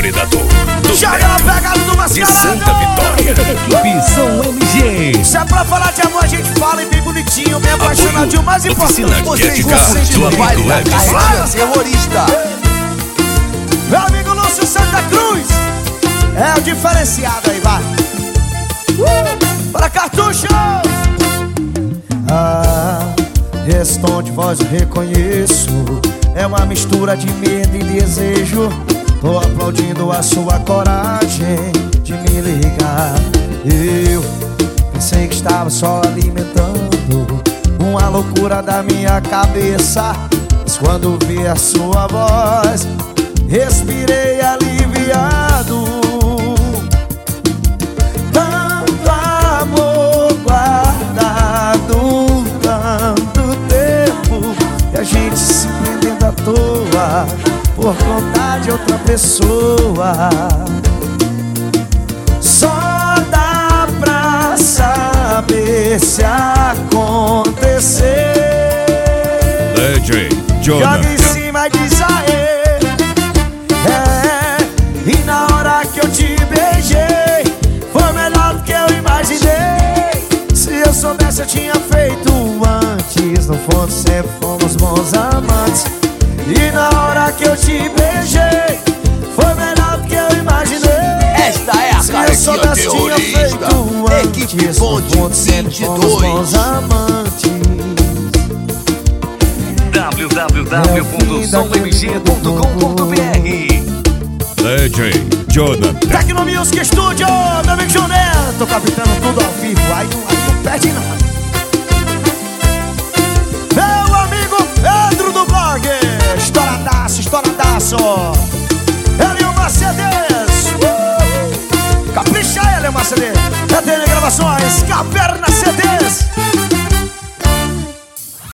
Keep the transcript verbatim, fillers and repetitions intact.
predador do Chega na pegada do Mascarado de Santa Vitória. Equipe Som M G. Se é pra falar de amor, a gente fala e bem bonitinho, bem apaixonado. E o mais importante, Oficina de vocês Ética sente do o baile amigo da Edson. carreira terrorista. Meu amigo Lúcio Santa Cruz é o diferenciado aí, vai. uh! Para cartucho! Ah, esse tom de voz eu reconheço. É uma mistura de medo e desejo. Tô aplaudindo a sua coragem de me ligar. Eu pensei que estava só alimentando uma loucura da minha cabeça, mas quando vi a sua voz, respirei aliviado. Tanto amor guardado, tanto tempo, e a gente se prendendo à toa por conta de outra pessoa. Só dá pra saber se acontecer. D J Joga Jonathan. em cima e diz aê. É, e na hora que eu te beijei, foi melhor do que eu imaginei. Se eu soubesse eu tinha feito antes. No fundo sempre fomos bons amantes. E na hora que eu te beijei, foi melhor do que eu imaginei. Esta é a carequinha terrorista. Equipe Ponte vinte e dois. w w w ponto som m g ponto com ponto b r. D J Jonathan. Tecnomusic Studio, meu amigo João Neto, capitando tudo ao vivo, aí não, aí não perde nada. Meu amigo Pedro do blog, estouradaço, estouradaço. Ele e o Mercedes, uh! Capricha ele, o Mercedes. Já tem gravações, Caverna C D.